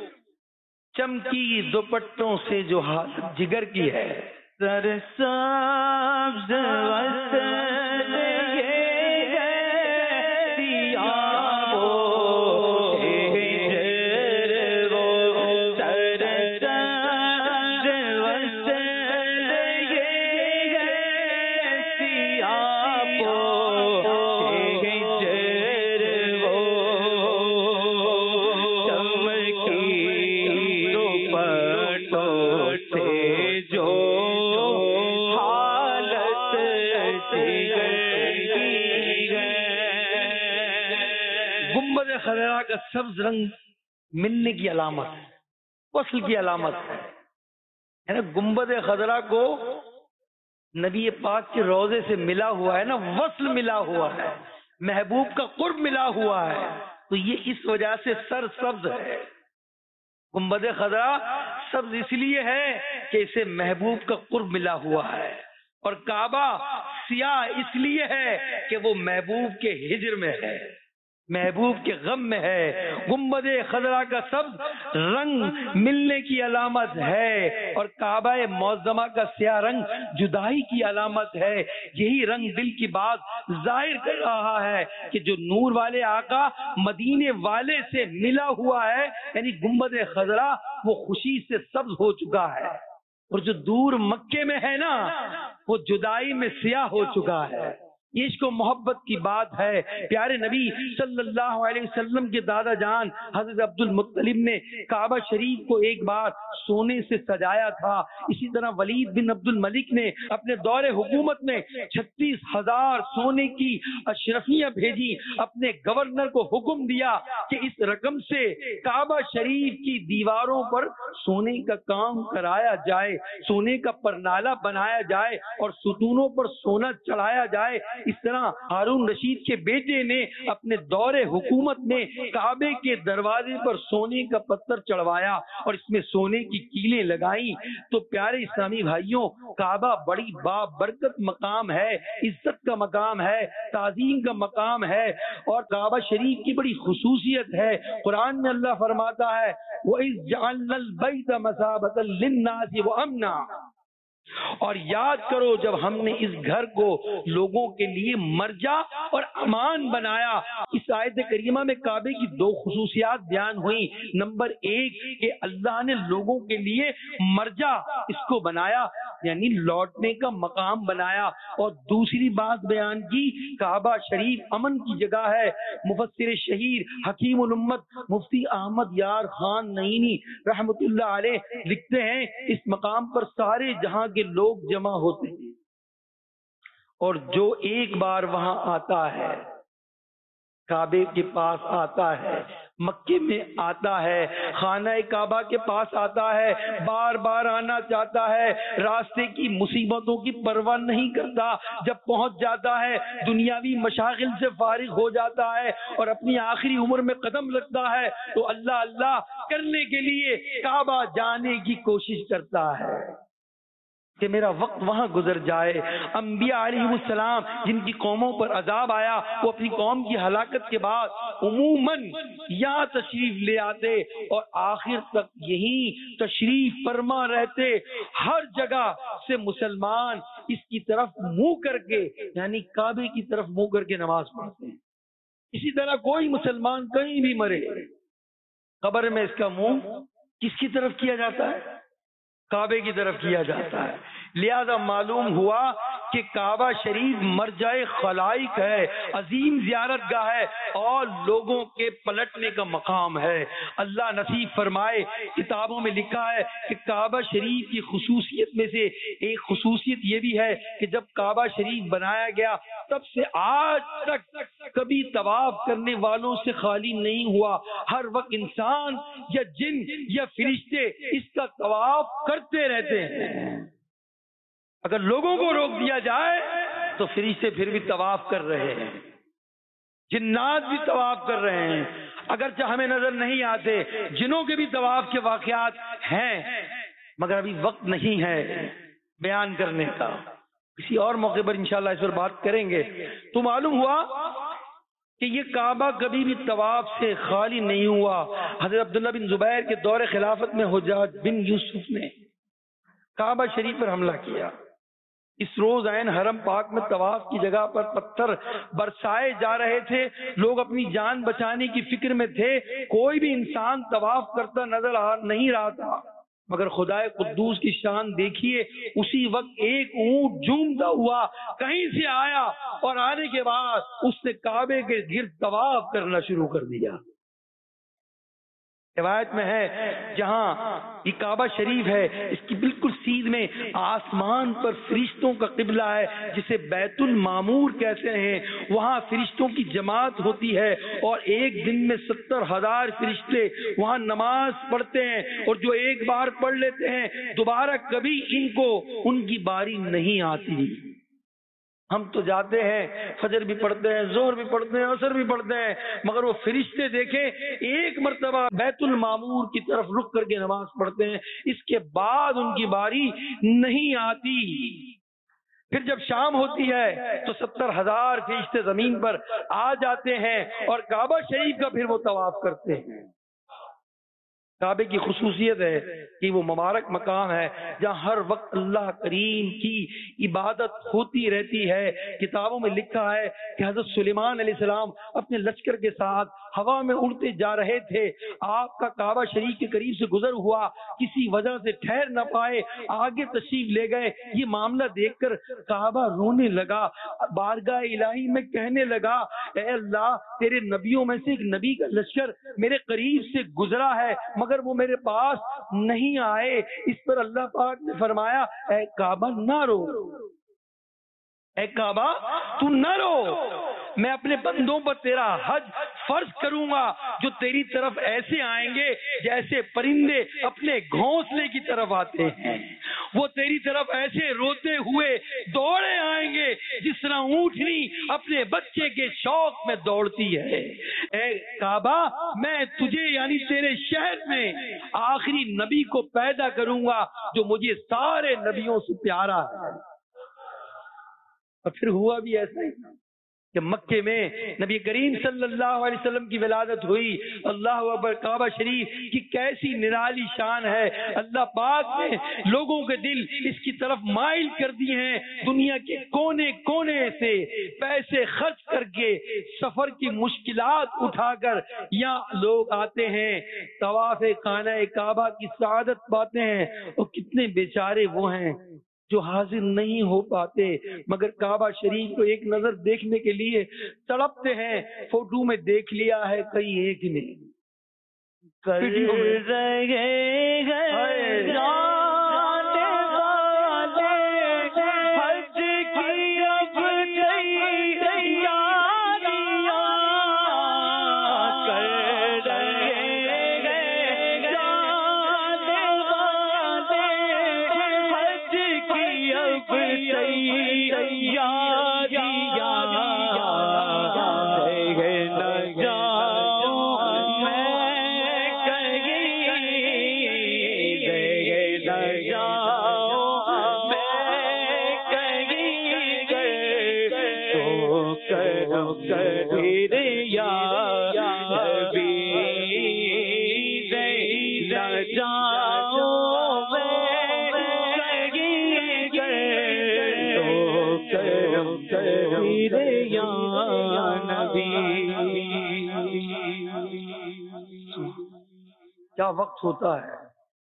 چمکی دوپٹوں سے جو حالت جگر کی ہے۔ سر سبز وصل خضرا کا سبز رنگ ملنے کی علامت ہے، وصل کی علامت ہے نا. گنبد خضرا کو نبی پاک کے روضے سے ملا ہوا ہے نا، وصل ملا ہوا ہے، محبوب کا قرب ملا ہوا ہے، تو یہ اس وجہ سے سر سبز ہے. گنبد خضرا سبز اس لیے ہے کہ اسے محبوب کا قرب ملا ہوا ہے، اور کعبہ سیاہ اس لیے ہے کہ وہ محبوب کے ہجر میں ہے، محبوب کے غم میں ہے. گنبد خضرا کا سبز رنگ ملنے کی علامت ہے، اور کعبہ معظمہ کا سیاہ رنگ جدائی کی علامت ہے. یہی رنگ دل کی بات ظاہر کر رہا ہے کہ جو نور والے آقا مدینے والے سے ملا ہوا ہے، یعنی گنبد خضرا وہ خوشی سے سبز ہو چکا ہے، اور جو دور مکے میں ہے نا وہ جدائی میں سیاہ ہو چکا ہے. یہ عشق و محبت کی بات ہے. پیارے نبی صلی اللہ علیہ وسلم کے دادا جان حضرت عبد المطلب نے کعبہ شریف کو ایک بار سونے سے سجایا تھا. اسی طرح ولید بن عبد الملک نے اپنے دور حکومت میں چھتیس ہزار سونے کی اشرفیاں بھیجی. اپنے گورنر کو حکم دیا کہ اس رقم سے کعبہ شریف کی دیواروں پر سونے کا کام کرایا جائے، سونے کا پرنالہ بنایا جائے اور ستونوں پر سونا چڑھایا جائے. اس طرح ہارون رشید کے بیٹے نے اپنے دور حکومت میں کعبے کے دروازے پر سونے کا پتھر چڑھوایا اور اس میں سونے کی کیلیں لگائیں. تو پیارے اسلامی بھائیوں، کعبہ بڑی بابرکت مقام ہے، عزت کا مقام ہے، تعظیم کا مقام ہے، اور کعبہ شریف کی بڑی خصوصیت ہے. قرآن میں اللہ فرماتا ہے وَإِذْ جَعَلْنَا الْبَيْتَ مَثَابَةً لِلنَّاسِ وَأَمْنًا، اور یاد کرو جب ہم نے اس گھر کو لوگوں کے لیے مرجع اور امان بنایا. اس آیت کریمہ میں کعبے کی دو خصوصیات بیان ہوئی. نمبر ایک کہ اللہ نے لوگوں کے لیے مرجع اس کو بنایا، یعنی لوٹنے کا مقام بنایا، اور دوسری بات بیان کی کعبہ شریف امن کی جگہ ہے. مفسر شہیر حکیم الامت مفتی احمد یار خان نعیمی رحمت اللہ علیہ لکھتے ہیں اس مقام پر سارے جہاں کے لوگ جمع ہوتے ہیں، اور جو ایک بار وہاں آتا ہے، کعبے کے پاس آتا ہے، مکے میں آتا ہے، خانہ کعبہ کے پاس آتا ہے، بار بار آنا چاہتا ہے، راستے کی مصیبتوں کی پرواہ نہیں کرتا. جب پہنچ جاتا ہے دنیاوی مشاغل سے فارغ ہو جاتا ہے اور اپنی آخری عمر میں قدم رکھتا ہے تو اللہ اللہ کرنے کے لیے کعبہ جانے کی کوشش کرتا ہے کہ میرا وقت وہاں گزر جائے. انبیاء علیہ السلام جن کی قوموں پر عذاب آیا وہ اپنی قوم کی ہلاکت کے بعد عموماً یہاں تشریف لے آتے اور آخر تک یہی تشریف فرما رہتے. ہر جگہ سے مسلمان اس کی طرف منہ کر کے، یعنی کعبے کی طرف منہ کر کے نماز پڑھتے ہیں. اسی طرح کوئی مسلمان کہیں بھی مرے، قبر میں اس کا منہ کس کی طرف کیا جاتا ہے؟ کعبے کی طرف کیا جاتا ہے. لہذا معلوم ہوا کہ کعبہ شریف مرجع خلائق ہے، عظیم زیارت گاہ ہے اور لوگوں کے پلٹنے کا مقام ہے. اللہ نصیب فرمائے. کتابوں میں لکھا ہے کہ کعبہ شریف کی خصوصیت میں سے ایک خصوصیت یہ بھی ہے کہ جب کعبہ شریف بنایا گیا تب سے آج تک کبھی طواف کرنے والوں سے خالی نہیں ہوا. ہر وقت انسان یا جن یا فرشتے اس کا طواف کرتے رہتے ہیں. اگر لوگوں کو روک دیا جائے تو فرشتے پھر بھی طواف کر رہے ہیں، جنات بھی طواف کر رہے ہیں، اگرچہ ہمیں نظر نہیں آتے. جنوں کے بھی طواف کے واقعات ہیں، مگر ابھی وقت نہیں ہے بیان کرنے کا. کسی اور موقع پر انشاءاللہ اس پر بات کریں گے. تو معلوم ہوا کہ یہ کعبہ کبھی بھی طواف سے خالی نہیں ہوا. حضرت عبداللہ بن زبیر کے دور خلافت میں حجاج بن یوسف نے کعبہ شریف پر حملہ کیا. اس روز عین حرم پاک میں طواف کی جگہ پر پتھر برسائے جا رہے تھے. لوگ اپنی جان بچانے کی فکر میں تھے. کوئی بھی انسان طواف کرتا نظر آ نہیں رہا تھا، مگر خدائے قدوس کی شان دیکھیے. اسی وقت ایک اونٹ جھومتا ہوا کہیں سے آیا اور آنے کے بعد اس نے کعبے کے گرد طواف کرنا شروع کر دیا. روایت میں ہے جہاں یہ کعبہ شریف ہے اس کی بالکل سیدھ میں آسمان پر فرشتوں کا قبلہ ہے جسے بیت المعمور کہتے ہیں. وہاں فرشتوں کی جماعت ہوتی ہے اور ایک دن میں ستر ہزار فرشتے وہاں نماز پڑھتے ہیں اور جو ایک بار پڑھ لیتے ہیں دوبارہ کبھی ان کو ان کی باری نہیں آتی. ہم تو جاتے ہیں فجر بھی پڑھتے ہیں ظہر بھی پڑھتے ہیں عصر بھی پڑھتے ہیں مگر وہ فرشتے دیکھیں ایک مرتبہ بیت المعمور کی طرف رخ کر کے نماز پڑھتے ہیں اس کے بعد ان کی باری نہیں آتی. پھر جب شام ہوتی ہے تو ستر ہزار فرشتے زمین پر آ جاتے ہیں اور کعبہ شریف کا پھر وہ طواف کرتے ہیں. کعبے کی خصوصیت ہے کہ وہ مبارک مقام ہے جہاں ہر وقت اللہ کریم کی عبادت ہوتی رہتی ہے. کتابوں میں لکھا ہے کہ حضرت سلیمان علیہ السلام اپنے لشکر کے ساتھ ہوا میں اڑتے جا رہے تھے. آپ کا کعبہ شریف کے قریب سے گزر ہوا, کسی وجہ سے ٹھہر نہ پائے, آگے تشریف لے گئے. یہ معاملہ دیکھ کر کعبہ رونے لگا, بارگاہ الہی میں کہنے لگا اے اللہ تیرے نبیوں میں سے ایک نبی کا لشکر میرے قریب سے گزرا ہے مگر وہ میرے پاس نہیں آئے. اس پر اللہ پاک نے فرمایا اے کعبہ نہ رو, اے کعبہ تو نہ رو, میں اپنے بندوں پر تیرا حج فرض کروں گا جو تیری طرف ایسے آئیں گے جیسے پرندے اپنے گھونسلے کی طرف آتے ہیں. وہ تیری طرف ایسے روتے ہوئے دوڑے آئیں گے جس طرح اونٹنی اپنے بچے کے شوق میں دوڑتی ہے. اے کعبہ میں تجھے یعنی تیرے شہر میں آخری نبی کو پیدا کروں گا جو مجھے سارے نبیوں سے پیارا ہے. اور پھر ہوا بھی ایسا ہی کہ مکے میں نبی کریم صلی اللہ علیہ وسلم کی ولادت ہوئی. اللہ اکبر, کعبہ شریف کی کیسی نرالی شان ہے. اللہ پاک نے لوگوں کے دل اس کی طرف مائل کر دیے ہیں. دنیا کے کونے کونے سے پیسے خرچ کر کے سفر کی مشکلات اٹھا کر یہاں لوگ آتے ہیں, طواف خانہ کعبہ کی سعادت پاتے ہیں. اور کتنے بیچارے وہ ہیں جو حاضر نہیں ہو پاتے مگر کعبہ شریف کو ایک نظر دیکھنے کے لیے تڑپتے ہیں. فوٹو میں دیکھ لیا ہے کئی ایک نے کر رہے ہیں جانے والے حج کی اب تیاریاں, کر رہے ہیں جانے والے حج کی اب تیاریاں. کیا وقت ہوتا ہے,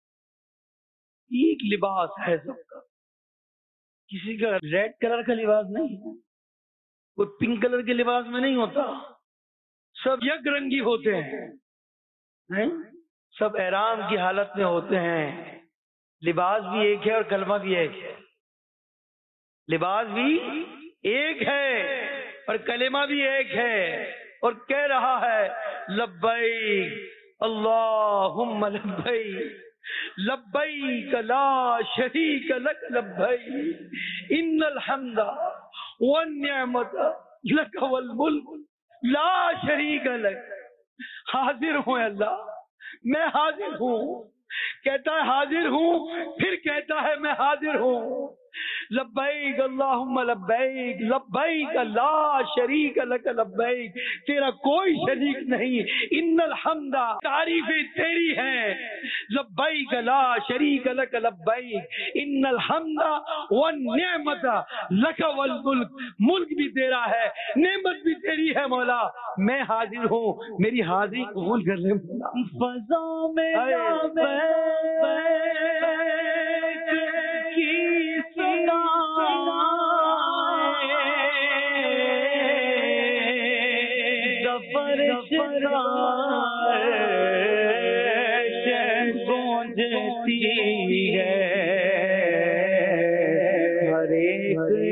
ایک لباس ہے سب کا, کسی کا ریڈ کلر کا لباس نہیں ہے, کوئی پنک کلر کے لباس میں نہیں ہوتا, سب یک رنگی ہوتے ہیں, سب احرام کی حالت میں ہوتے ہیں. لباس بھی ایک ہے اور کلمہ بھی ایک ہے, لباس بھی ایک ہے اور کلمہ بھی ایک ہے, اور کہہ رہا ہے لبیک اللہم لبیک لبیک لا شریک لک لبیک ان الحمد والنعمت لک والملک لا شریک لک. حاضر ہوں اللہ, میں حاضر ہوں, کہتا ہے حاضر ہوں, پھر کہتا ہے میں حاضر ہوں. لبیک اللہم لبیک لبیک لا شریک لک لبیک, تیرا کوئی شریک نہیں. ان الحمد تعریفیں تیری ہیں, لبیک لا شریک لک لبیک ان الحمد والنعمت لک والملک, ملک بھی تیرا ہے نعمت بھی تیری ہے مولا, میں حاضر ہوں, میری حاضری قبول کر لے مولا. فضا میں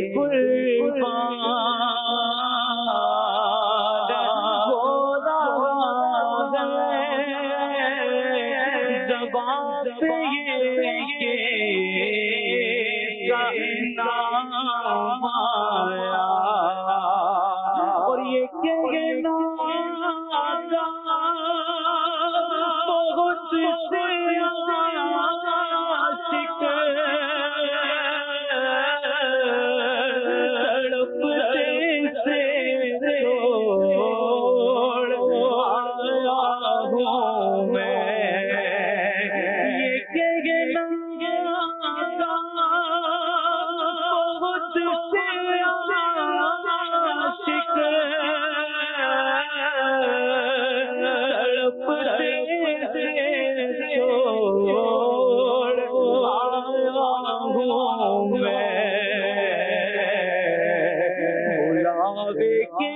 اور یہ کہنا بہت سے عاشق تڑپتے سے چھوڑ آیا ہوں میں، یہ کہنا بہت سے عاشق تڑپتے سے چھوڑ آیا ہوں میں، بلاوے کے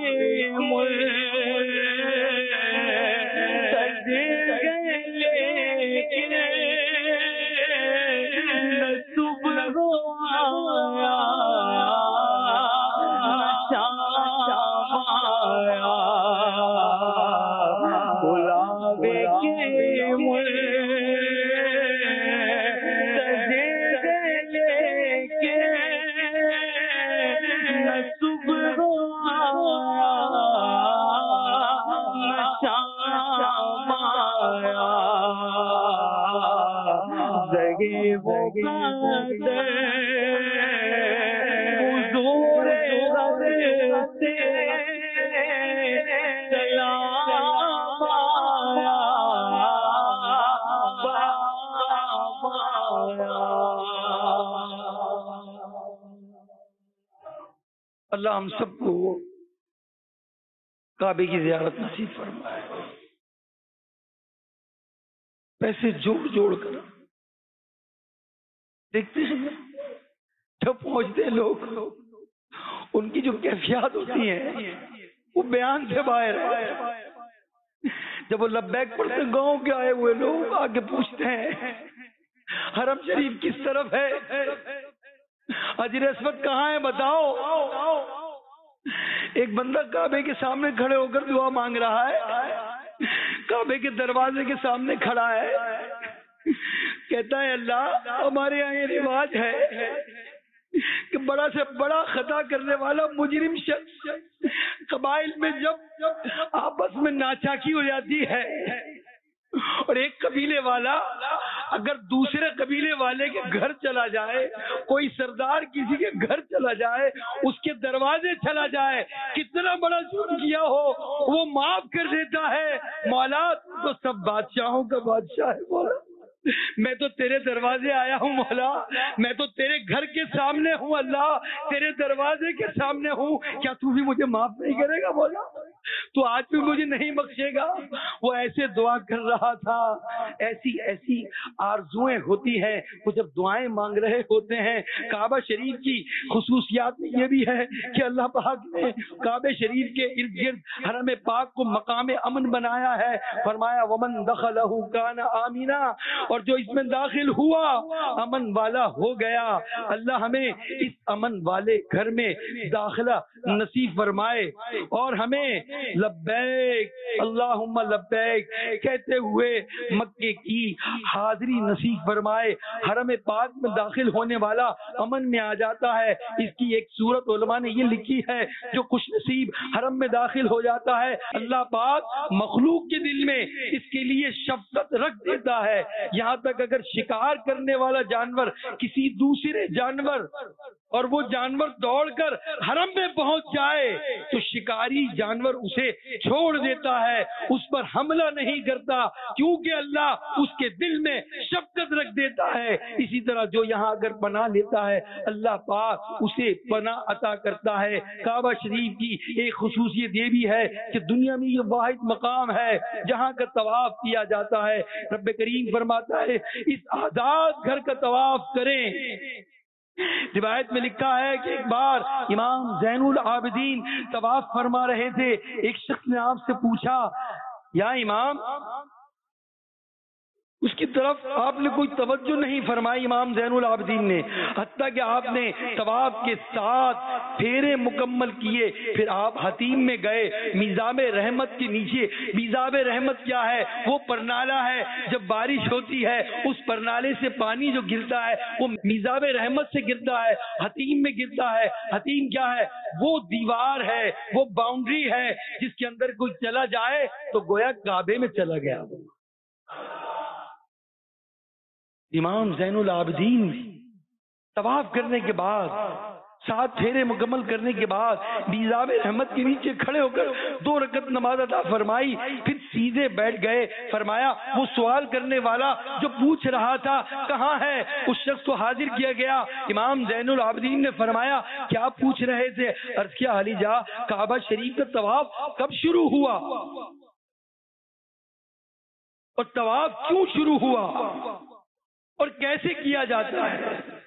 منتظر گئے لیکن نہ صبح آیا نہ شام آیا، بلاوے کے منتظر گئے لیکن نہ صبح آیا نہ شام آیا، جگہ وہ قدر حضور رب سے سلام آیا، سلام آیا۔ اللہ ہم سب کو کعبے کی زیارت نصیب فرمائے، پیسے جوڑ جوڑ کر دیکھتے ہیں جب پہنچتے ہیں لوگ، ان کی جو کیفیات ہوتی ہیں وہ بیان سے باہر ہے۔ جب وہ لبیک پڑھتے گاؤں کے آئے ہوئے لوگ آگے پوچھتے ہیں حرم شریف کس طرف ہے، حجر اسود کہاں ہے بتاؤ۔ ایک بندہ کعبے کے سامنے کھڑے ہو کر دعا مانگ رہا ہے، کعبے کے دروازے کے سامنے کھڑا ہے، کہتا ہے اللہ ہمارے یہاں یہ رواج ہے کہ بڑا سے بڑا خطا کرنے والا مجرم شخص قبائل میں جب آپس میں ناچاکی ہو جاتی ہے اور ایک قبیلے والا اگر دوسرے قبیلے والے کے گھر چلا جائے، کوئی سردار کسی کے گھر چلا جائے، اس کے دروازے چلا جائے، کتنا بڑا جرم کیا ہو وہ معاف کر دیتا ہے۔ مولا تو سب بادشاہوں کا بادشاہ ہے، مولا میں تو تیرے دروازے آیا ہوں، مولا میں تو تیرے گھر کے سامنے ہوں، اللہ تیرے دروازے کے سامنے ہوں، کیا تو بھی مجھے معاف نہیں کرے گا مولا؟ تو آج بھی مجھے نہیں بخشے گا؟ وہ ایسے دعا کر رہا تھا۔ ایسی ایسی آرزویں ہوتی ہیں وہ جب دعائیں مانگ رہے ہوتے ہیں۔ کعبہ شریف کی خصوصیات میں یہ بھی ہے کہ اللہ پاک نے کعبہ شریف کے ارد گرد حرم پاک کو مقام امن بنایا ہے، فرمایا ومن دخلہ کان آمنا، اور جو اس میں داخل ہوا امن والا ہو گیا۔ اللہ ہمیں اس امن والے گھر میں داخلہ نصیب فرمائے اور ہمیں لبیک اللہم لبیک کہتے ہوئے مکے کی حاضری نصیب فرمائے۔ حرم پاک میں داخل ہونے والا امن میں آ جاتا ہے۔ اس کی ایک صورت علماء نے یہ لکھی ہے، جو خوش نصیب حرم میں داخل ہو جاتا ہے اللہ پاک مخلوق کے دل میں اس کے لیے شفقت رکھ دیتا ہے، یہاں تک اگر شکار کرنے والا جانور کسی دوسرے جانور اور وہ جانور دوڑ کر حرم میں پہنچ جائے تو شکاری جانور اسے چھوڑ دیتا ہے، اس پر حملہ نہیں کرتا، کیونکہ اللہ اس کے دل میں شفقت رکھ دیتا ہے۔ اسی طرح جو یہاں اگر پناہ لیتا ہے اللہ پاک اسے پناہ عطا کرتا ہے۔ کعبہ شریف کی ایک خصوصیت یہ بھی ہے کہ دنیا میں یہ واحد مقام ہے جہاں کا طواف کیا جاتا ہے۔ رب کریم فرماتا ہے اس آزاد گھر کا طواف کریں۔ روایت میں لکھا ہے کہ ایک بار امام زین العابدین طواف فرما رہے تھے، ایک شخص نے آپ سے پوچھا یا امام اس کی طرف آپ نے کوئی توجہ نہیں فرمائی امام زین العابدین نے، حتیٰ کہ آپ نے طواف کے ساتھ پھیرے مکمل کیے، پھر آپ حتیم میں گئے میزاب رحمت کے نیچے۔ میزاب رحمت کیا ہے؟ وہ پرنالہ ہے، جب بارش ہوتی ہے اس پرنالے سے پانی جو گرتا ہے وہ میزاب رحمت سے گرتا ہے، حتیم میں گرتا ہے۔ حتیم کیا ہے؟ وہ دیوار ہے، وہ باؤنڈری ہے جس کے اندر کوئی چلا جائے تو گویا کعبے میں چلا گیا۔ امام زین العابدین طواف کرنے کے بعد، سات پھیرے مکمل کرنے کے بعد میزاب رحمت کے نیچے کھڑے ہو کر دو رکعت نماز ادا فرمائی، پھر سیدھے بیٹھ گئے۔ فرمایا وہ سوال کرنے والا جو پوچھ رہا تھا کہاں ہے؟ اس شخص کو حاضر کیا گیا۔ امام زین العابدین نے فرمایا کیا پوچھ رہے تھے؟ عرض کیا علی جا کعبہ شریف کا طواف کب شروع ہوا اور طواف کیوں شروع ہوا اور کیسے کیا جاتا ہے؟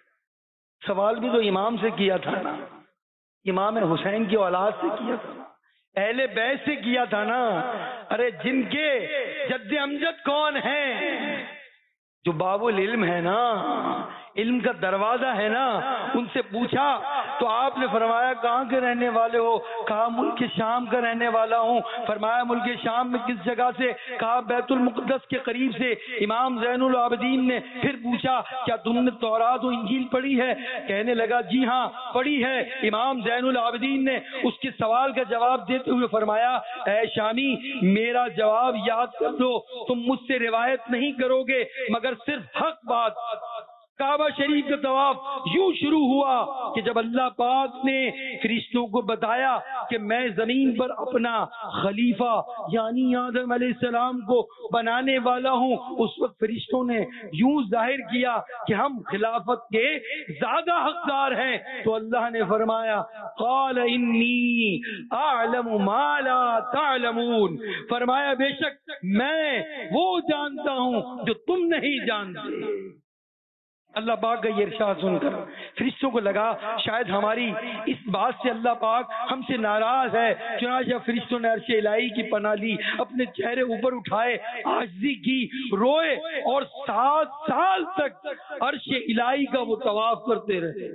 سوال بھی تو امام سے کیا تھا نا، امام حسین کی اولاد سے کیا تھا، اہل بیت سے کیا تھا نا۔ ارے جن کے جد امجد کون ہیں؟ جو باب العلم ہے نا، علم کا دروازہ ہے نا، ان سے پوچھا تو آپ نے فرمایا کہاں کے رہنے والے ہو؟ کہا ملک شام کا رہنے والا ہوں۔ فرمایا ملک شام میں کس جگہ سے؟ کہا بیت المقدس کے قریب سے۔ امام زین العابدین نے پھر پوچھا کیا تم نے تورات و انجیل پڑھی ہے؟ کہنے لگا جی ہاں پڑھی ہے۔ امام زین العابدین نے اس کے سوال کا جواب دیتے ہوئے فرمایا اے شامی میرا جواب یاد کر دو، تم مجھ سے روایت نہیں کرو گے مگر صرف حق بات۔ کعبہ شریف کا طواف یوں شروع ہوا کہ جب اللہ پاک نے فرشتوں کو بتایا کہ میں زمین پر اپنا خلیفہ یعنی آدم علیہ السلام کو بنانے والا ہوں، اس وقت فرشتوں نے یوں ظاہر کیا کہ ہم خلافت کے زیادہ حقدار ہیں، تو اللہ نے فرمایا قال انی اعلم ما لا تعلمون، فرمایا بے شک میں وہ جانتا ہوں جو تم نہیں جانتے۔ اللہ پاک کا یہ ارشاد سن کر فرشتوں کو لگا شاید ہماری اس بات سے اللہ پاک ہم سے ناراض ہے، چنانچہ فرشتوں نے عرش الہی کی پناہ لی، اپنے چہرے اوپر اٹھائے، عاجزی کی، روئے اور سات سال تک عرش الہی کا وہ طواف کرتے رہے۔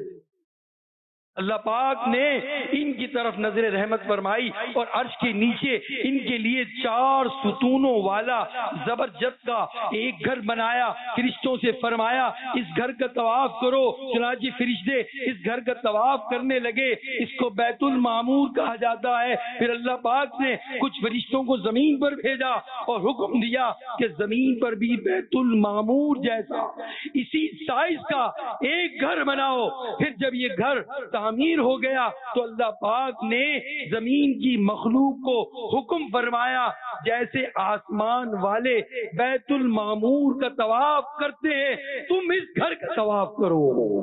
اللہ پاک نے ان کی طرف نظر رحمت فرمائی اور عرش کے نیچے ان کے لیے چار ستونوں والا زبرجد کا ایک گھر بنایا۔ فرشتوں سے فرمایا اس گھر کا طواف کرو، چنانچہ فرشتے اس گھر کا طواف کرنے لگے۔ اس کو بیت المعمور کہا جاتا ہے۔ پھر اللہ پاک نے کچھ فرشتوں کو زمین پر بھیجا اور حکم دیا کہ زمین پر بھی بیت المعمور جیسا اسی سائز کا ایک گھر بناؤ۔ پھر جب یہ گھر تعمیر ہو گیا تو اللہ پاک نے زمین کی مخلوق کو حکم فرمایا جیسے آسمان والے بیت المعمور کا طواف کرتے ہیں تم اس گھر کا طواف کرو۔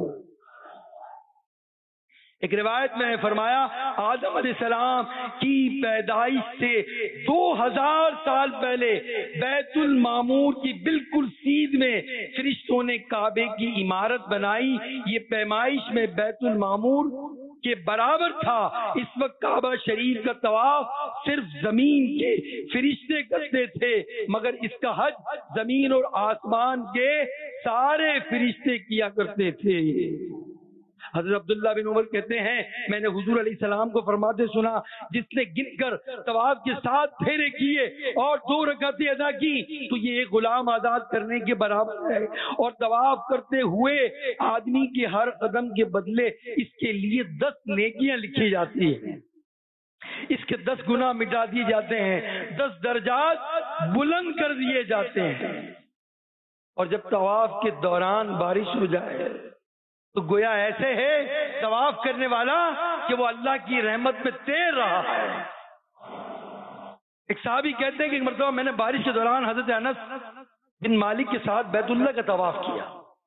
ایک روایت میں فرمایا آدم علیہ السلام کی پیدائش سے دو ہزار سال پہلے بیت المعمور کی بالکل سیدھ میں فرشتوں نے کعبے کی عمارت بنائی۔ یہ پیمائش میں بیت المعمور کے برابر تھا۔ اس وقت کعبہ شریف کا طواف صرف زمین کے فرشتے کرتے تھے، مگر اس کا حج زمین اور آسمان کے سارے فرشتے کیا کرتے تھے۔ حضرت عبداللہ بن عمر کہتے ہیں میں نے حضور علیہ السلام کو فرماتے سنا جس نے گن کر طواف کے ساتھ پھیرے کیے اور دو رکعتیں ادا کی تو یہ ایک غلام آزاد کرنے کے برابر ہے، اور طواف کرتے ہوئے آدمی کے ہر قدم کے بدلے اس کے لیے دس نیکیاں لکھی جاتی ہیں، اس کے دس گناہ مٹا دیے جاتے ہیں، دس درجات بلند کر دیے جاتے ہیں۔ اور جب طواف کے دوران بارش ہو جائے تو گویا ایسے ہے طواف کرنے والا کہ وہ اللہ کی رحمت میں تیر رہا ہے۔ ایک صحابی کہتے ہیں کہ ایک مرتبہ میں نے بارش کے دوران حضرت انس بن مالک کے ساتھ بیت اللہ کا طواف کیا۔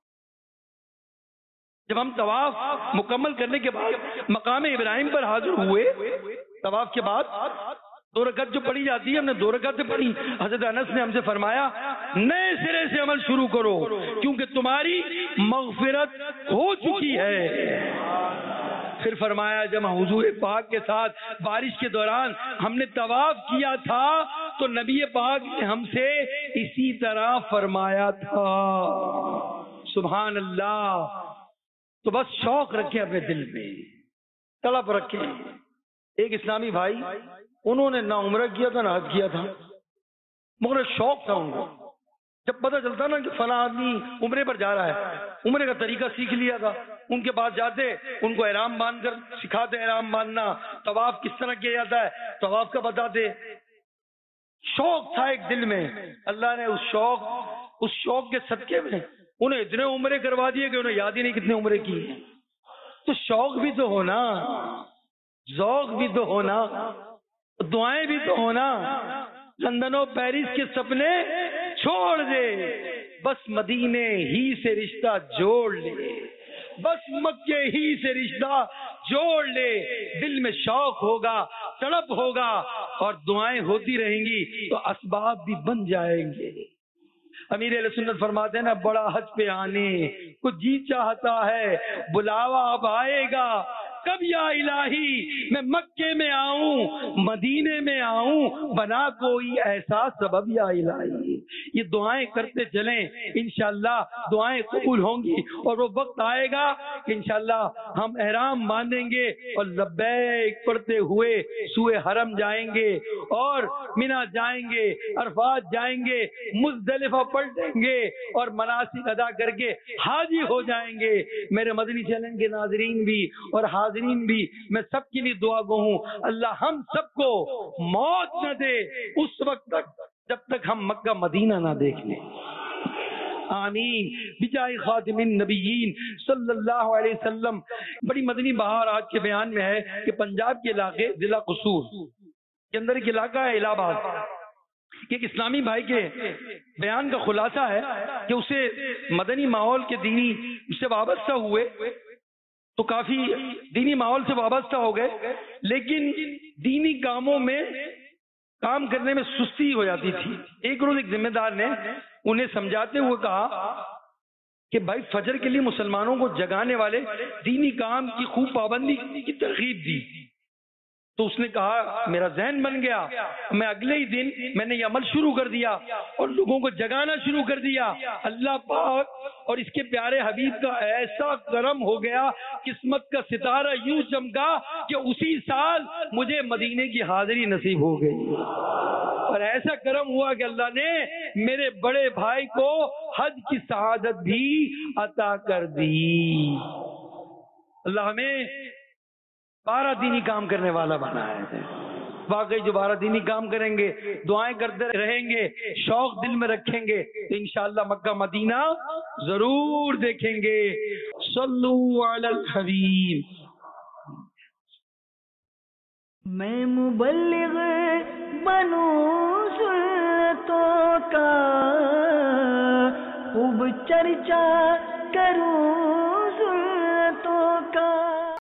جب ہم طواف مکمل کرنے کے بعد مقام ابراہیم پر حاضر ہوئے، طواف کے بعد دو رکعت جو پڑھی جاتی ہے ہم نے دو رکعتیں پڑھی۔ حضرت انس نے ہم سے فرمایا نئے سرے سے عمل شروع کرو کیونکہ تمہاری مغفرت ہو چکی ہے۔ پھر فرمایا جب حضور پاک کے ساتھ بارش کے دوران ہم نے طواف کیا تھا تو نبی پاک نے ہم سے اسی طرح فرمایا تھا. سبحان اللہ. تو بس شوق رکھیں اپنے دل میں, طلب رکھیں. ایک اسلامی بھائی, انہوں نے نہ عمرہ کیا تھا نہ حج کیا تھا, مگر شوق تھا ان کو. جب پتہ چلتا نا کہ فلاں آدمی عمرے پر جا رہا ہے, عمرے کا طریقہ سیکھ لیا تھا, ان کے پاس جاتے, ان کو احرام باندھ کر سکھاتے احرام باندھنا, طواف کس طرح کیا جاتا ہے طواف کا بتاتے. شوق تھا ایک دل میں, اللہ نے اس شوق اس شوق کے صدقے میں انہیں اتنے عمرے کروا دیے کہ انہیں یاد ہی نہیں کتنے عمرے کی ہیں. تو شوق بھی تو ہونا, ذوق بھی تو ہونا, دعائیں بھی تو ہونا. لندن و پیرس کے سپنے چھوڑ دے, بس مدینے ہی سے رشتہ جوڑ لے, بس مکے ہی سے رشتہ جوڑ لے. دل میں شوق ہوگا, تڑپ ہوگا, اور دعائیں ہوتی رہیں گی تو اسباب بھی بن جائیں گے. امیر اہل سنت فرماتے ہیں نا, بڑا حج پہ آنے کو جی چاہتا ہے, بلاوا اب آئے گا کب یا الہی, میں مکے میں آؤں مدینے میں آؤں, بنا کوئی ایسا سبب یا الہی. یہ دعائیں کرتے چلیں, انشاءاللہ دعائیں قبول ہوں گی. اور وہ وقت آئے گا کہ انشاءاللہ ہم احرام باندھیں گے اور لبیک پڑھتے ہوئے سوئے حرم جائیں گے, اور مینا جائیں گے, عرفات جائیں گے, مزدلفہ پلٹیں گے, اور مناسک ادا کر کے حاجی ہو جائیں گے. میرے مدنی چینل کے ناظرین بھی اور حاضرین بھی, میں سب کے لیے دعا گو ہوں, اللہ ہم سب کو موت نہ دے اس وقت تک جب تک ہم مکہ مدینہ نہ دیکھ لیں. آمین بجائے خاتم النبیین صلی اللہ علیہ وسلم. بڑی مدنی بہار آج کے بیان میں ہے کہ پنجاب کے علاقے ضلع قصور کے اندر ایک علاقہ ہے الہ آباد. ایک اسلامی بھائی کے بیان کا خلاصہ ہے کہ اسے مدنی ماحول کے دینی سے وابستہ ہوئے تو کافی دینی ماحول سے وابستہ ہو گئے, لیکن دینی کاموں میں کام کرنے میں سستی ہو جاتی تھی. ایک روز ایک ذمہ دار نے انہیں سمجھاتے ہوئے کہا کہ بھائی فجر کے لیے مسلمانوں کو جگانے والے دینی کام کی خوب پابندی کی ترغیب دی. تو اس نے کہا میرا ذہن بن گیا, میں اگلے ہی دن میں نے یہ عمل شروع کر دیا اور لوگوں کو جگانا شروع کر دیا. اللہ پاک اور اس کے پیارے حبیب کا ایسا کرم ہو گیا, قسمت کا ستارہ یوں چمکا کہ اسی سال مجھے مدینے کی حاضری نصیب ہو گئی. اور ایسا کرم ہوا کہ اللہ نے میرے بڑے بھائی کو حج کی سعادت بھی عطا کر دی. اللہ ہمیں بارہ دینی کام کرنے والا بنایا ہے. واقعی جو بارہ دینی کام کریں گے, دعائیں کرتے رہیں گے, شوق دل میں رکھیں گے, تو انشاءاللہ مکہ مدینہ ضرور دیکھیں گے. صلو علی الحبیب. میں مبلغ بنوں سنتوں کا خوب چرچا کروں